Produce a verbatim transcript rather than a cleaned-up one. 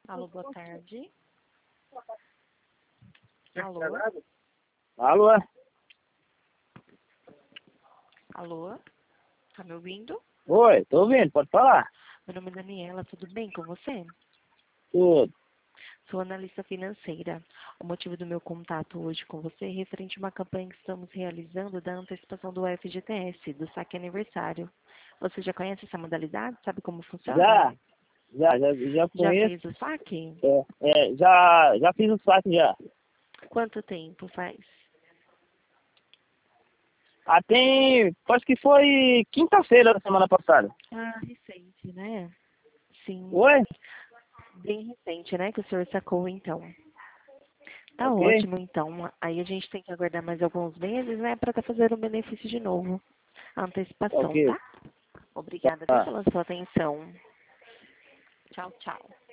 Alô, boa tarde. Alô? Alô? Alô? Tá me ouvindo? Oi, tô ouvindo, pode falar. Meu nome é Daniela, tudo bem com você? Tudo. Sou analista financeira. O motivo do meu contato hoje com você é referente a uma campanha que estamos realizando da antecipação do F G T S, do saque aniversário. Você já conhece essa modalidade? Sabe como funciona? Já, já, já, já Já conheço. fez o saque? É, é, já, já fiz o saque já. Quanto tempo faz? Ah, tem, acho que foi quinta-feira da semana passada. Ah, recente, né? Sim, Oi? bem recente, né, que o senhor sacou, então. Tá Ok. ótimo, então. Aí a gente tem que aguardar mais alguns meses, né, para estar fazendo o benefício de novo. A antecipação, Ok. tá? Obrigada, viu, Tá. pela sua atenção. Tchau, tchau.